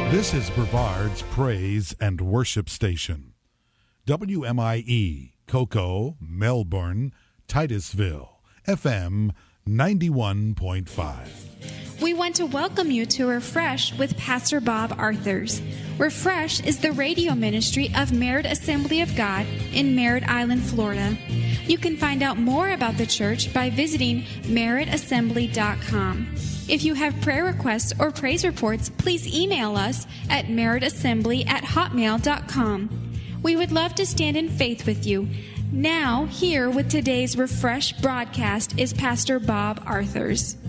This is Brevard's Praise and Worship Station. WMIE, Cocoa, Melbourne, Titusville, FM 91.5. We want to welcome you to Refresh with Pastor Bob Arthurs. Refresh is the radio ministry of Merritt Assembly of God in Merritt Island, Florida. You can find out more about the church by visiting merrittassembly.com. If you have prayer requests or praise reports, please email us at merrittassembly@hotmail.com. We would love to stand in faith with you. Now, here with today's Refresh broadcast is Pastor Bob Arthurs.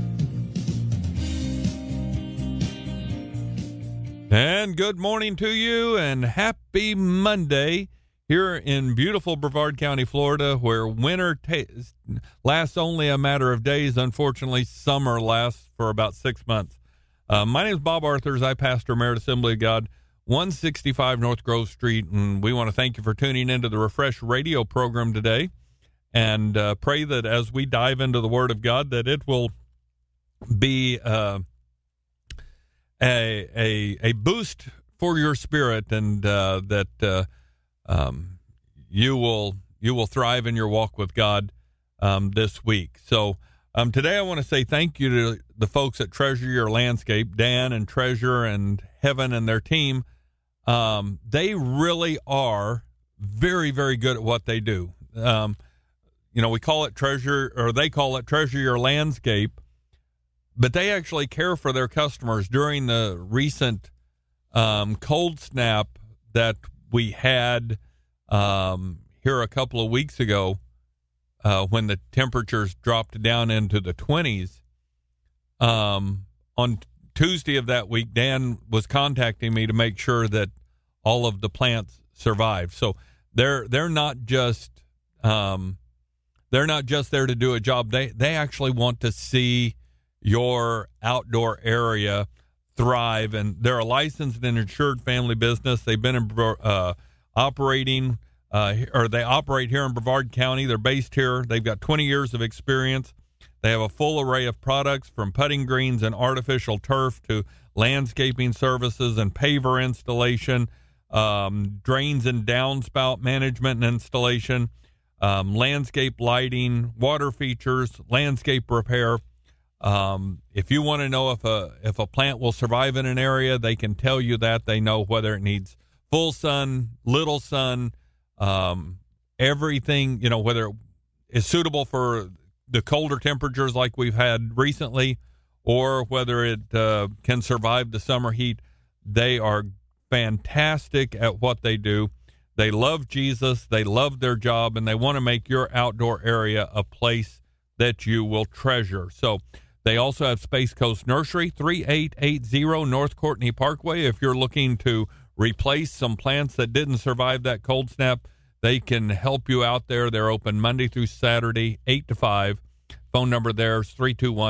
And good morning to you, and happy Monday here in beautiful Brevard County, Florida, where winter lasts only a matter of days. Unfortunately, summer lasts for about 6 months. My name is Bob Arthurs. I pastor Merritt Assembly of God, 165 North Grove Street, and we want to thank you for tuning into the Refresh radio program today, and pray that as we dive into the Word of God, that it will be a boost for your spirit, and that you will thrive in your walk with God this week. So today I want to say thank you to the folks at Treasure Your Landscape, Dan and Treasure and Heaven and their team. They really are very, very good at what they do. We call it Treasure, or they call it Treasure Your Landscape, but they actually care for their customers. During the recent cold snap that we had here a couple of weeks ago, when the temperatures dropped down into the 20s, on Tuesday of that week, Dan was contacting me to make sure that all of the plants survived. So they're not just there to do a job. They actually want to see your outdoor area thrive, and they're a licensed and insured family business. They've been operating, they operate here in Brevard County. They're based here. They've got 20 years of experience. They have a full array of products, from putting greens and artificial turf to landscaping services and paver installation, drains and downspout management and installation, landscape lighting, water features, landscape repair. If you want to know if a plant will survive in an area, they can tell you that. They know whether it needs full sun, little sun, everything, whether it is suitable for the colder temperatures like we've had recently, or whether it can survive the summer heat. They are fantastic at what they do. They love Jesus, they love their job, and they want to make your outdoor area a place that you will treasure. So they also have Space Coast Nursery, 3880 North Courtney Parkway. If you're looking to replace some plants that didn't survive that cold snap, they can help you out there. They're open Monday through Saturday, 8 to 5. Phone number there is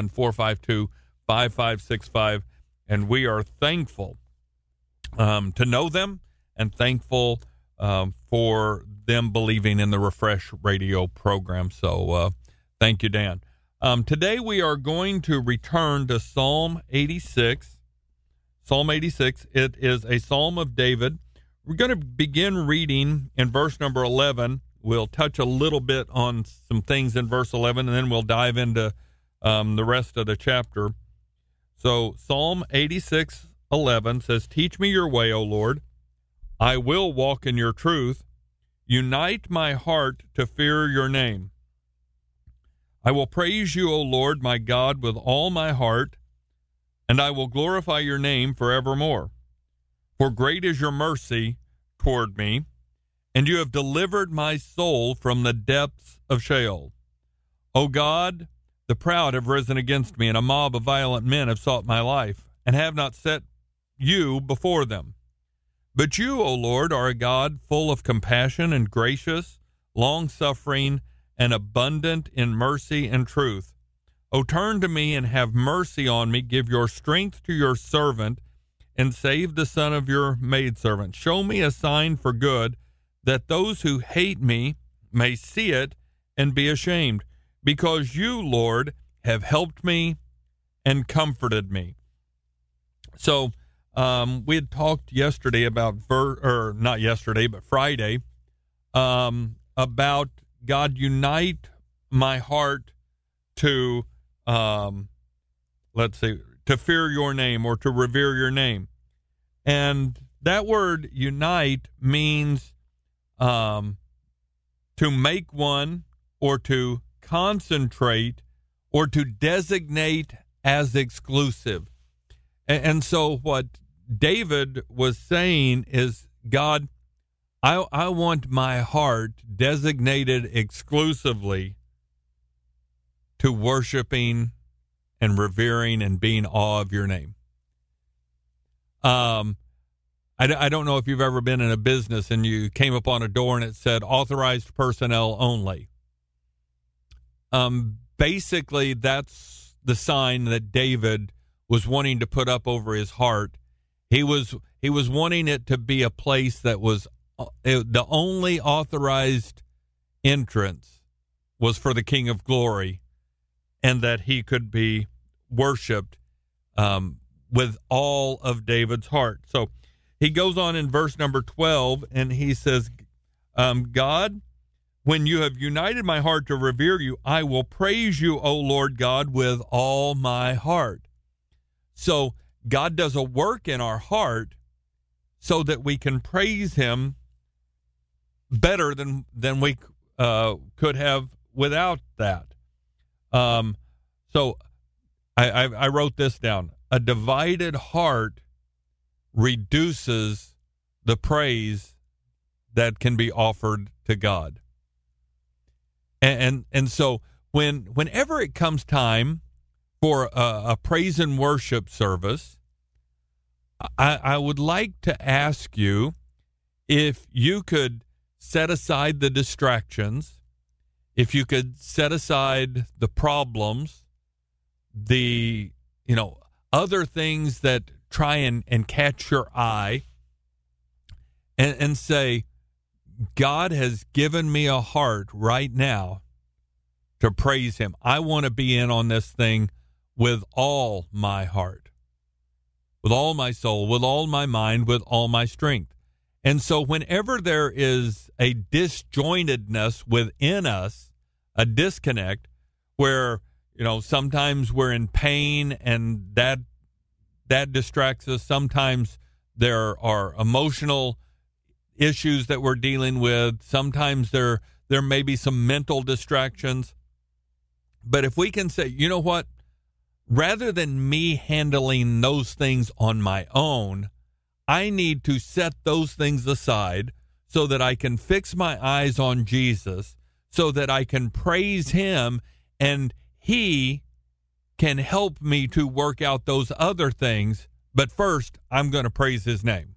321-452-5565. And we are thankful to know them, and thankful for them believing in the Refresh radio program. So thank you, Dan. Today we are going to return to Psalm 86. Psalm 86, it is a Psalm of David. We're going to begin reading in verse number 11. We'll touch a little bit on some things in verse 11, and then we'll dive into the rest of the chapter. So Psalm 86:11 says, "Teach me your way, O Lord. I will walk in your truth. Unite my heart to fear your name. I will praise you, O Lord, my God, with all my heart, and I will glorify your name forevermore. For great is your mercy toward me, and you have delivered my soul from the depths of Sheol. O God, the proud have risen against me, and a mob of violent men have sought my life, and have not set you before them. But you, O Lord, are a God full of compassion and gracious, long-suffering, and abundant in mercy and truth. O turn to me and have mercy on me. Give your strength to your servant, and save the son of your maidservant. Show me a sign for good, that those who hate me may see it and be ashamed, because you, Lord, have helped me and comforted me." So we had talked yesterday about, not yesterday, but Friday, about God, unite my heart to, to fear your name or to revere your name. And that word unite means to make one or to concentrate or to designate as exclusive. And so what David was saying is, God, I want my heart designated exclusively to worshiping and revering and being awe of your name. I don't know if you've ever been in a business and you came upon a door and it said authorized personnel only. Basically, that's the sign that David was wanting to put up over his heart. He was wanting it to be a place that was the only authorized entrance was for the King of Glory, and that he could be worshipped with all of David's heart. So he goes on in verse number 12, and he says, God, when you have united my heart to revere you, I will praise you, O Lord God, with all my heart. So God does a work in our heart so that we can praise him better than we could have without that. So I wrote this down. A divided heart reduces the praise that can be offered to God. And so whenever it comes time for a praise and worship service, I would like to ask you if you could set aside the distractions, if you could set aside the problems, the other things that try and catch your eye, and say, God has given me a heart right now to praise him. I want to be in on this thing with all my heart, with all my soul, with all my mind, with all my strength. And so whenever there is a disjointedness within us, a disconnect where, sometimes we're in pain and that distracts us. Sometimes there are emotional issues that we're dealing with. Sometimes there may be some mental distractions. But if we can say, you know what, rather than me handling those things on my own, I need to set those things aside so that I can fix my eyes on Jesus, so that I can praise him, and he can help me to work out those other things. But first, I'm going to praise his name.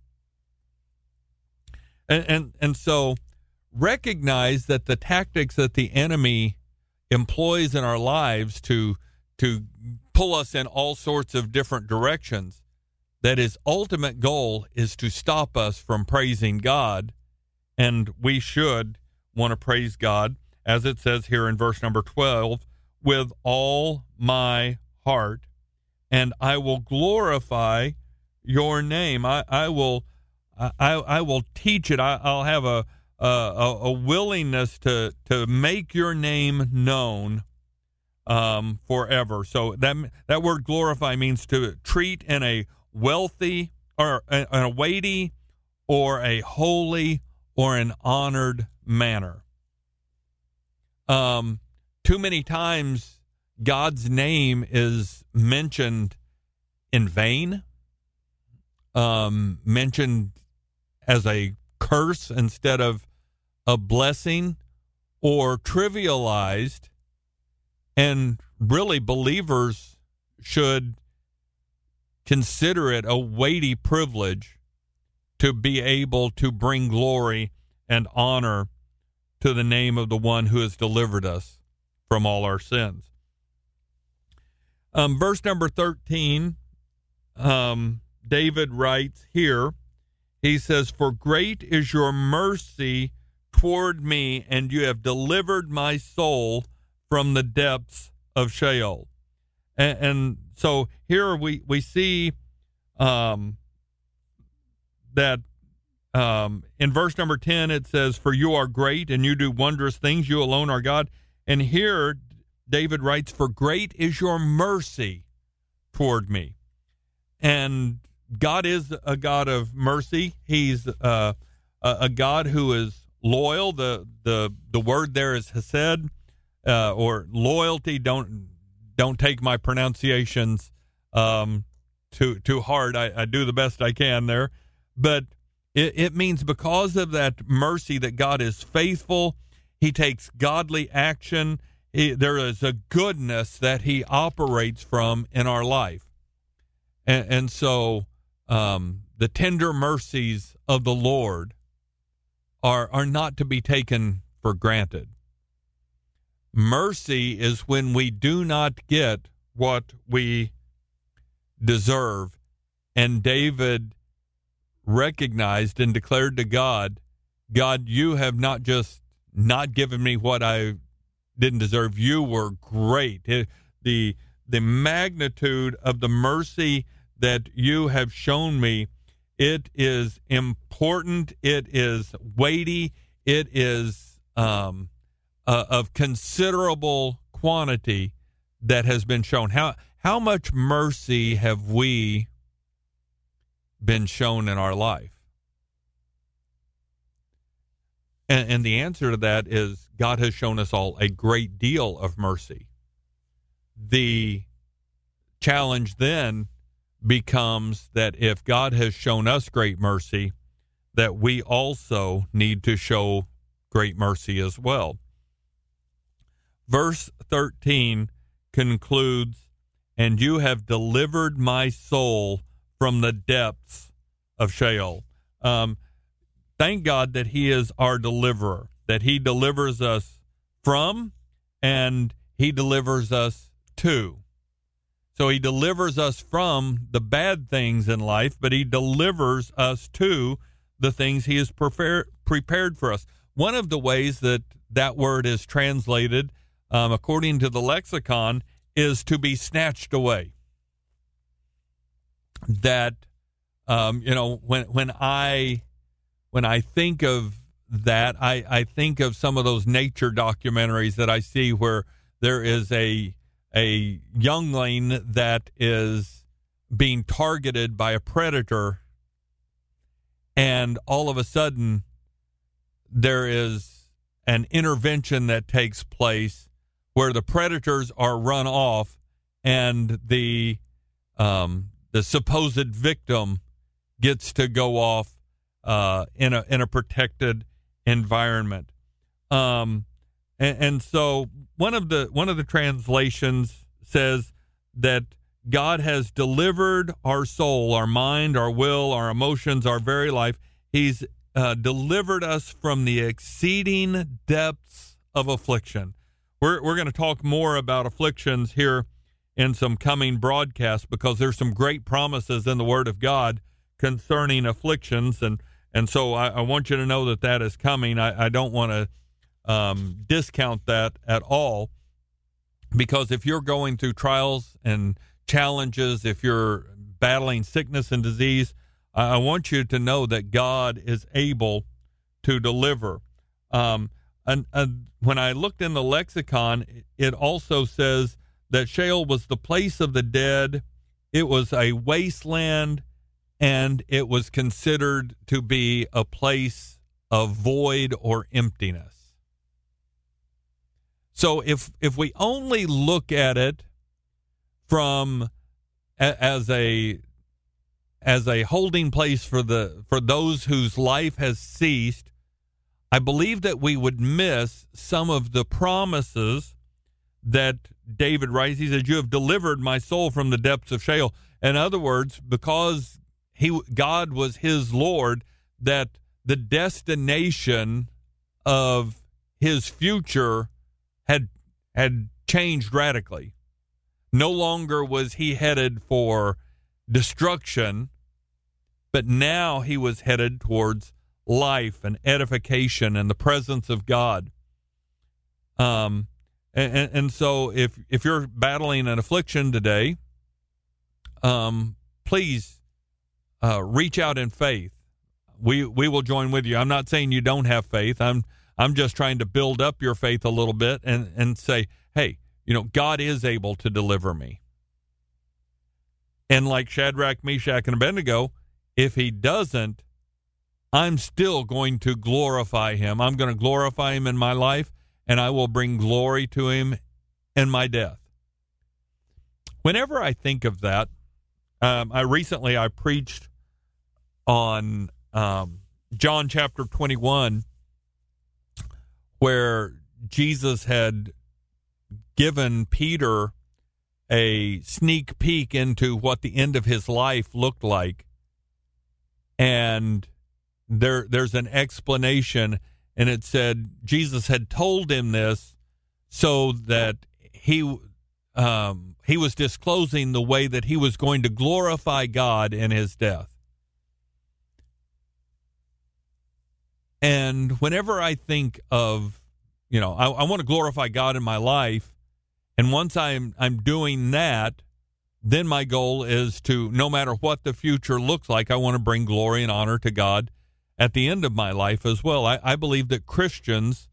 And so recognize that the tactics that the enemy employs in our lives to pull us in all sorts of different directions, that his ultimate goal is to stop us from praising God. And we should want to praise God, as it says here in verse number 12, with all my heart, and I will glorify your name. I will teach it. I'll have a willingness to make your name known forever. So that word glorify means to treat in a wealthy or a weighty or a holy or an honored manner. Too many times God's name is mentioned in vain, mentioned as a curse instead of a blessing, or trivialized. And really, believers should consider it a weighty privilege to be able to bring glory and honor to the name of the one who has delivered us from all our sins. Verse number 13, David writes here, he says, "For great is your mercy toward me, and you have delivered my soul from the depths of Sheol." And so here we see that in verse number 10, it says, "For you are great, and you do wondrous things. You alone are God." And here, David writes, "For great is your mercy toward me." And God is a God of mercy. He's a God who is loyal. The word there is hesed, or loyalty. Don't take my pronunciations too hard. I do the best I can there, but it means because of that mercy that God is faithful. He takes godly action. There is a goodness that he operates from in our life. And so the tender mercies of the Lord are not to be taken for granted. Mercy is when we do not get what we deserve. And David recognized and declared to God, "God, you have not just not given me what I didn't deserve. You were great." The magnitude of the mercy that you have shown me, it is important, it is weighty, it is of considerable quantity that has been shown. How much mercy have we been shown in our life? And the answer to that is God has shown us all a great deal of mercy. The challenge then becomes that if God has shown us great mercy, that we also need to show great mercy as well. Verse 13 concludes, "And you have delivered my soul from the depths of Sheol." Thank God that he is our deliverer, that he delivers us from and he delivers us to. So he delivers us from the bad things in life, but he delivers us to the things he has prepared for us. One of the ways that word is translated, according to the lexicon, is to be snatched away. That, when I think of that, I think of some of those nature documentaries that I see where there is a youngling that is being targeted by a predator, and all of a sudden there is an intervention that takes place where the predators are run off and the supposed victim gets to go off in a protected environment. And so one of the translations says that God has delivered our soul, our mind, our will, our emotions, our very life. He's delivered us from the exceeding depths of affliction. We're going to talk more about afflictions here in some coming broadcasts, because there's some great promises in the Word of God concerning afflictions, and so I want you to know that is coming. I don't want to discount that at all, because if you're going through trials and challenges, if you're battling sickness and disease, I want you to know that God is able to deliver. And when I looked in the lexicon, it also says that Sheol was the place of the dead. It was a wasteland, and it was considered to be a place of void or emptiness. So if we only look at it from as a holding place for those whose life has ceased, I believe that we would miss some of the promises that David writes. He says, "You have delivered my soul from the depths of Sheol." In other words, because God was his Lord, that the destination of his future had changed radically. No longer was he headed for destruction, but now he was headed towards life and edification and the presence of God. And so if you're battling an affliction today, please reach out in faith. we will join with you. I'm not saying you don't have faith. I'm just trying to build up your faith a little bit and say, hey, God is able to deliver me. And like Shadrach, Meshach, and Abednego, if he doesn't, I'm still going to glorify him. I'm going to glorify him in my life, and I will bring glory to him in my death. Whenever I think of that, I preached on John chapter 21, where Jesus had given Peter a sneak peek into what the end of his life looked like. And there's an explanation, and it said Jesus had told him this so that he was disclosing the way that he was going to glorify God in his death. And whenever I think of, I want to glorify God in my life, and once I'm doing that, then my goal is to, no matter what the future looks like, I want to bring glory and honor to God at the end of my life as well. I believe that Christians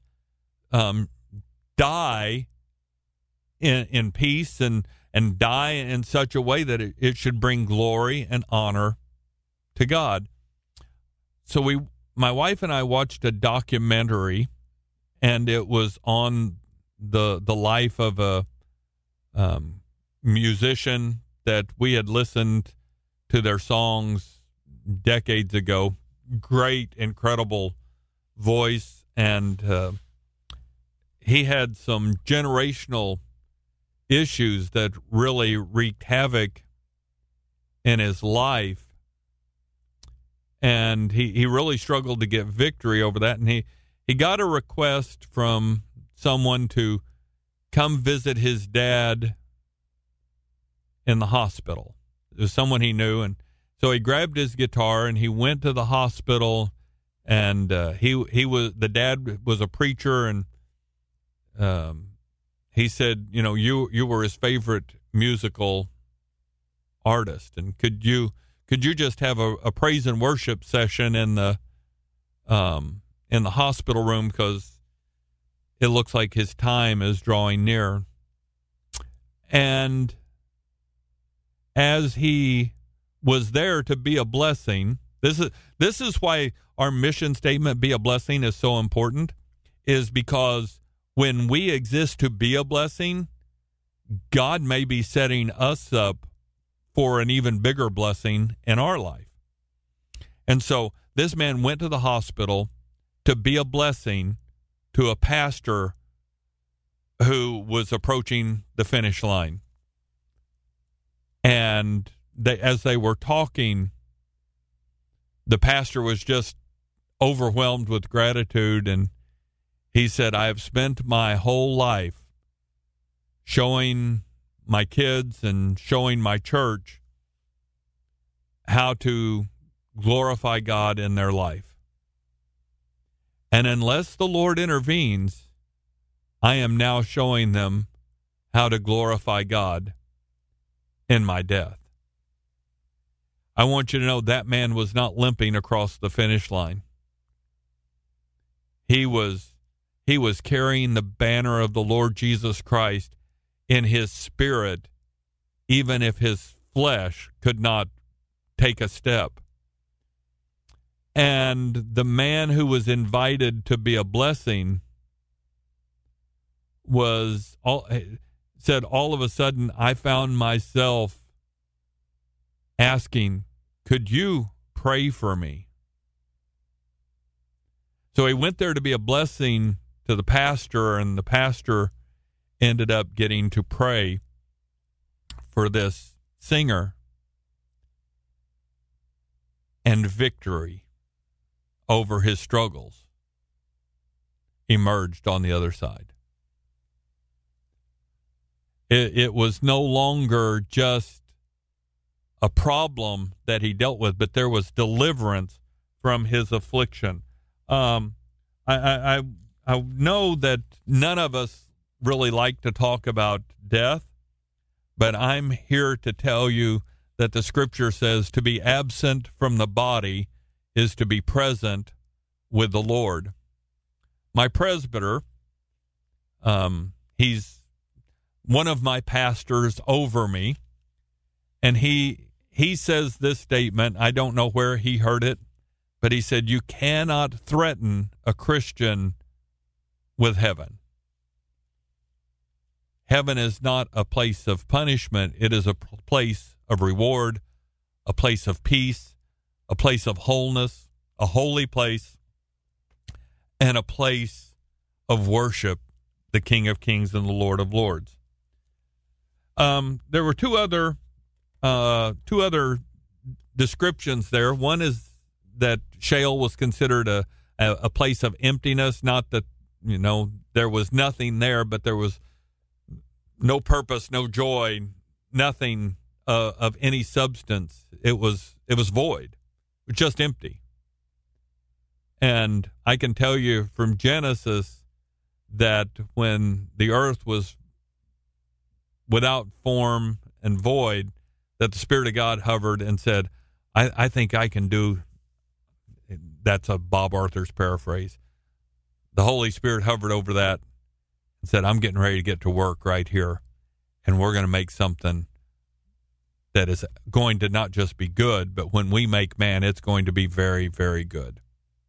die in peace and die in such a way that it should bring glory and honor to God. So my wife and I watched a documentary, and it was on the life of a musician that we had listened to their songs decades ago. Great, incredible voice, and he had some generational issues that really wreaked havoc in his life, and he really struggled to get victory over that. And he got a request from someone to come visit his dad in the hospital. It was someone he knew, and so he grabbed his guitar and he went to the hospital. And the dad was a preacher, and he said, you were his favorite musical artist, and could you just have a praise and worship session in the hospital room, because it looks like his time is drawing near. And as he was there to be a blessing, this is why our mission statement, be a blessing, is so important, is because when we exist to be a blessing, God may be setting us up for an even bigger blessing in our life. And so this man went to the hospital to be a blessing to a pastor who was approaching the finish line. And as they were talking, the pastor was just overwhelmed with gratitude, and he said, I have spent my whole life showing my kids and showing my church how to glorify God in their life. And unless the Lord intervenes, I am now showing them how to glorify God in my death. I want you to know that man was not limping across the finish line. He was carrying the banner of the Lord Jesus Christ in his spirit, even if his flesh could not take a step. And the man who was invited to be a blessing said, all of a sudden, I found myself asking, could you pray for me? So he went there to be a blessing to the pastor, and the pastor ended up getting to pray for this singer, and victory over his struggles emerged on the other side. It was no longer just a problem that he dealt with, but there was deliverance from his affliction. I know that none of us really like to talk about death, but I'm here to tell you that the scripture says to be absent from the body is to be present with the Lord. My presbyter, he's one of my pastors over me, and he says this statement. I don't know where he heard it, but he said, you cannot threaten a Christian with heaven. Heaven is not a place of punishment. It is a place of reward, a place of peace, a place of wholeness, a holy place, and a place of worship, the King of Kings and the Lord of Lords. There were two other descriptions there. One is that Sheol was considered a place of emptiness, not that, there was nothing there, but there was no purpose, no joy, nothing of any substance. It was void, just empty. And I can tell you from Genesis that when the earth was without form and void, that the Spirit of God hovered and said, I think I can do, that's a Bob Arthur's paraphrase. The Holy Spirit hovered over that and said, I'm getting ready to get to work right here, and we're going to make something that is going to not just be good, but when we make man, it's going to be very, very good.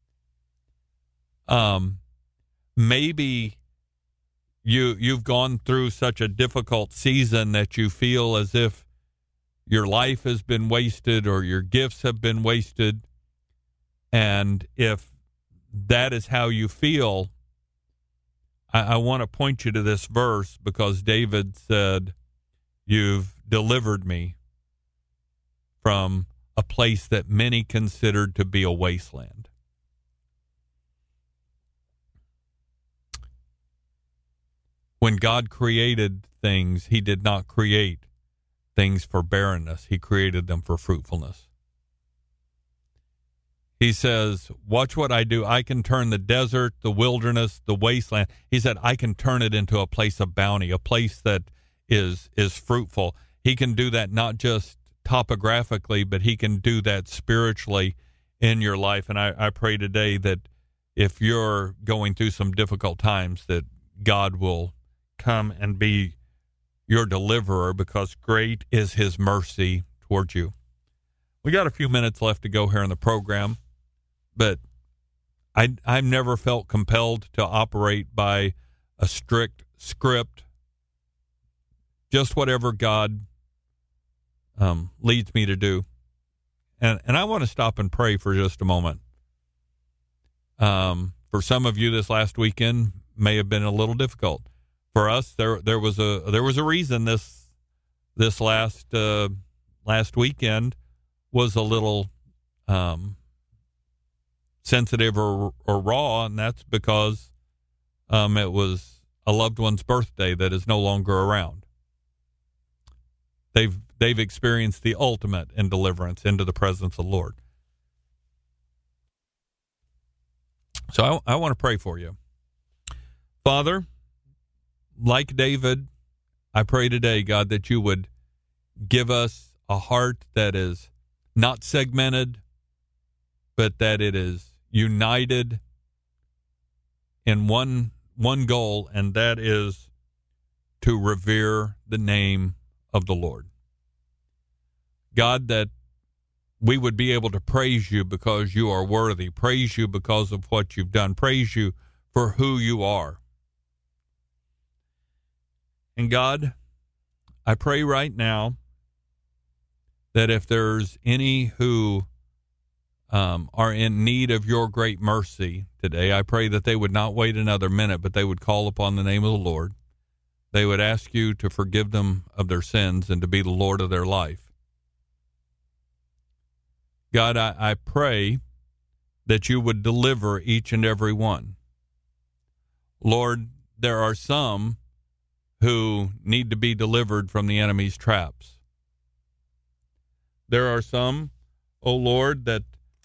Maybe you've gone through such a difficult season that you feel as if your life has been wasted or your gifts have been wasted. And if that is how you feel, I want to point you to this verse, because David said, you've delivered me from a place that many considered to be a wasteland. When God created things, he did not create things for barrenness. He created them for fruitfulness. He says, watch what I do. I can turn the desert, the wilderness, the wasteland. He said, I can turn it into a place of bounty, a place that is fruitful. He can do that not just topographically, but he can do that spiritually in your life. And I pray today that if you're going through some difficult times, that God will come and be your deliverer, because great is his mercy towards you. We got a few minutes left to go here in the program, but I've never felt compelled to operate by a strict script. Just whatever God leads me to do. And I want to stop and pray for just a moment. For some of you, this last weekend may have been a little difficult. For us, there was a reason this last weekend was a little sensitive or raw, and that's because it was a loved one's birthday that is no longer around. They've experienced the ultimate in deliverance into the presence of the Lord. So I want to pray for you. Father, like David, I pray today, God, that you would give us a heart that is not segmented, but that it is united in one goal, and that is to revere the name of the Lord. God, that we would be able to praise you because you are worthy, praise you because of what you've done, praise you for who you are. And God, I pray right now that if there's any who are in need of your great mercy today, I pray that they would not wait another minute, but they would call upon the name of the Lord. They would ask you to forgive them of their sins and to be the Lord of their life. God, I pray that you would deliver each and every one. Lord, there are some who need to be delivered from the enemy's traps. There are some, oh Lord, that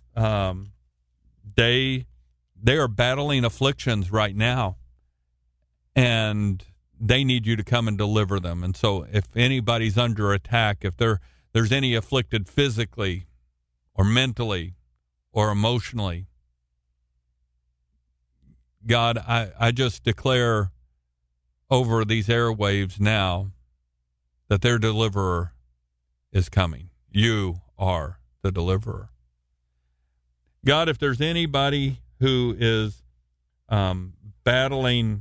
they are battling afflictions right now, and they need you to come and deliver them. And so if anybody's under attack, if there's any afflicted physically or mentally or emotionally. God, I just declare over these airwaves now that their deliverer is coming. You are the deliverer. God, if there's anybody who is battling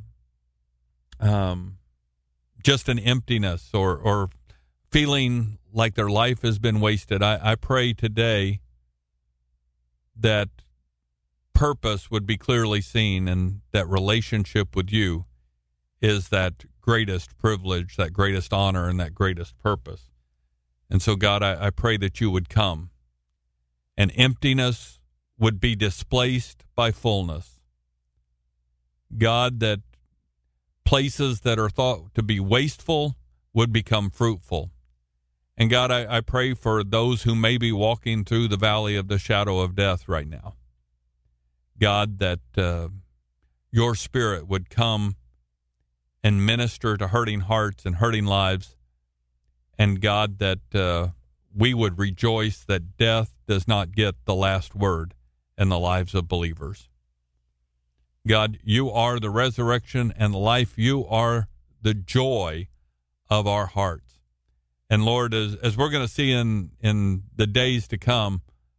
just an emptiness or feeling like their life has been wasted, I pray today that purpose would be clearly seen, and that relationship with you is that greatest privilege, that greatest honor, and that greatest purpose. And so, God, I pray that you would come, and emptiness would be displaced by fullness. God, that places that are thought to be wasteful would become fruitful. And God, I pray for those who may be walking through the valley of the shadow of death right now. God, that your Spirit would come and minister to hurting hearts and hurting lives. And God, that we would rejoice that death does not get the last word in the lives of believers. God, you are the resurrection and the life. You are the joy of our hearts. And Lord, as we're going to see in the days to come,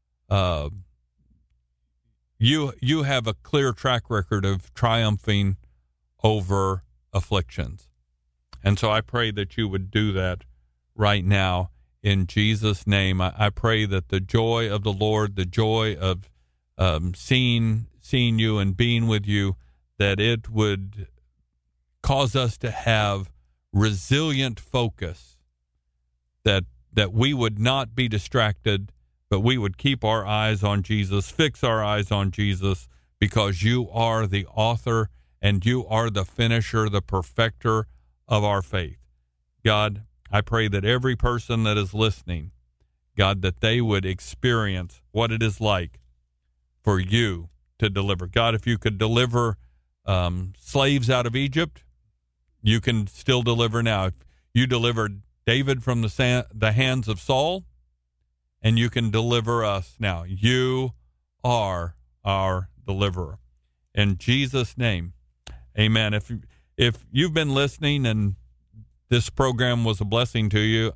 you have a clear track record of triumphing over afflictions. And so I pray that you would do that right now in Jesus' name. I pray that the joy of the Lord, the joy of seeing you and being with you, that it would cause us to have resilient focus, that we would not be distracted, but we would keep our eyes on Jesus, fix our eyes on Jesus, because you are the author and you are the finisher, the perfecter of our faith. God, I pray that every person that is listening, God, that they would experience what it is like for you to deliver. God, if you could deliver slaves out of Egypt, you can still deliver now. If you delivered David from the hands of Saul, and you can deliver us now. You are our deliverer. In Jesus' name, amen. If you've been listening and this program was a blessing to you,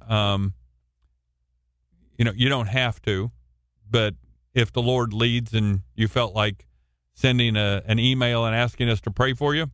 you don't have to, but if the Lord leads and you felt like sending an email and asking us to pray for you,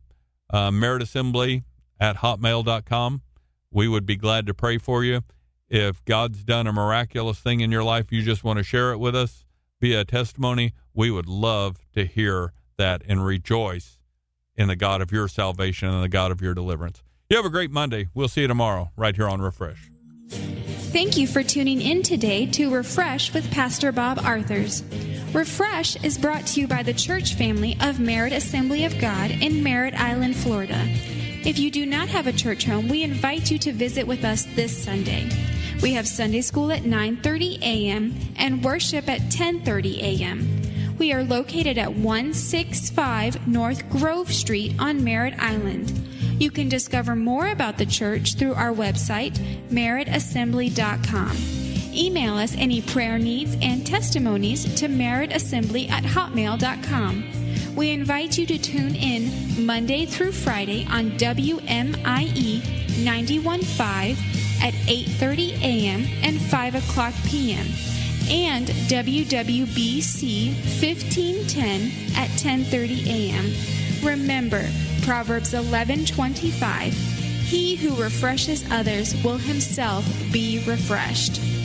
meritassembly@hotmail.com. We would be glad to pray for you. If God's done a miraculous thing in your life, you just want to share it with us via testimony, we would love to hear that and rejoice in the God of your salvation and the God of your deliverance. You have a great Monday. We'll see you tomorrow right here on Refresh. Thank you for tuning in today to Refresh with Pastor Bob Arthurs. Refresh is brought to you by the church family of Merit Assembly of God in Merritt Island, Florida. If you do not have a church home, we invite you to visit with us this Sunday. We have Sunday school at 9:30 a.m. and worship at 10:30 a.m. We are located at 165 North Grove Street on Merritt Island. You can discover more about the church through our website, meritassembly.com. Email us any prayer needs and testimonies to meritassembly@hotmail.com. We invite you to tune in Monday through Friday on WMIE 91.5 at 8:30 a.m. and 5 o'clock p.m. and WWBC 1510 at 10:30 a.m. Remember, Proverbs 11:25, he who refreshes others will himself be refreshed.